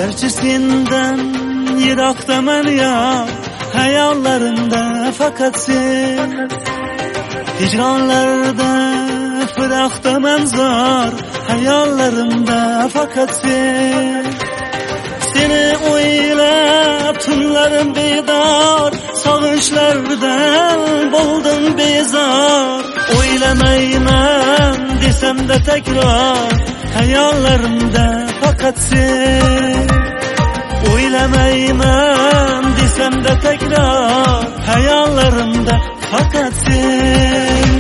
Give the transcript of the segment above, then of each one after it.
Gerçi senden yiroqdaman ya, hayallarımda fakat sen. Hicranlarda firoqdaman zor, hayallarımda fakat sen. Seni o'ylab tunlarim bedor, sog'inchlardan bo'ldim bezor. O'ylamayman desam da takror, hayollarimda faqat sen. O'ylamayman desam da takror, hayollarimda faqat sen.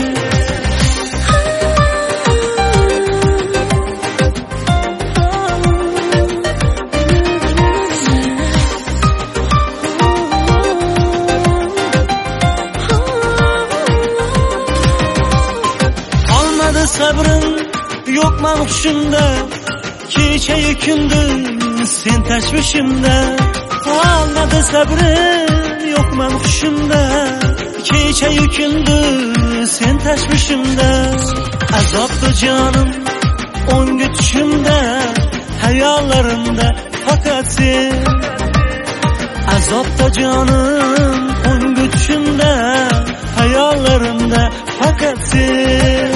Sabrım yokman hushimda, kecha-yu kunduz sen tashvishimda. Qolmadi sabrim yokman hushimda, kecha-yu kunduz sen tashvishimda. Azobda jonim o'ngi tushimda, hayollarimda faqat sen. Azobda jonim o'ngi tushimda, hayollarimda faqat sen.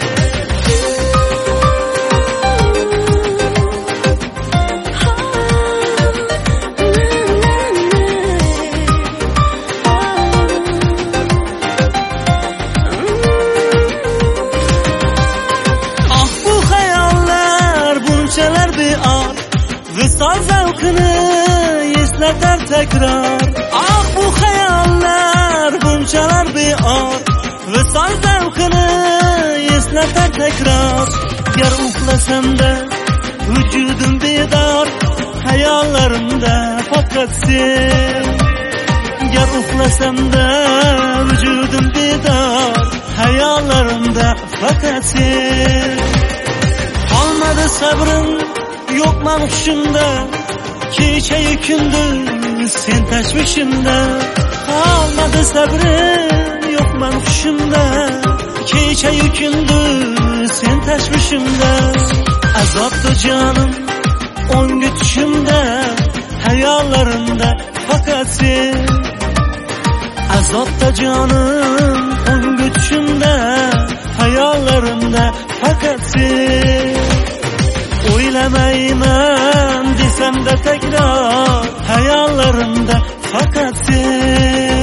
Visol zavqini eslatar takrar. Ah bu xayollar bunchalar beor, visol zavqini eslatar takrar. Gar uxlasamda vujudim bedor, hayollarimda faqat sen. Gar uxlasamda vujudim bedor, hayollarimda faqat sen. Qolmadi sabrim yokman hushimda, kecha-yu kunduz sen tashvishimda. Qolmadi sabrim yokman hushimda, kecha-yu kunduz sen tashvishimda. Azobda jonim o'ngi tushimda, hayollarimda faqat sen. Azobda jonim o'ngi tushimda, hayollarimda faqat sen. O'ylamayman desam da takror, hayollarimda faqat sen.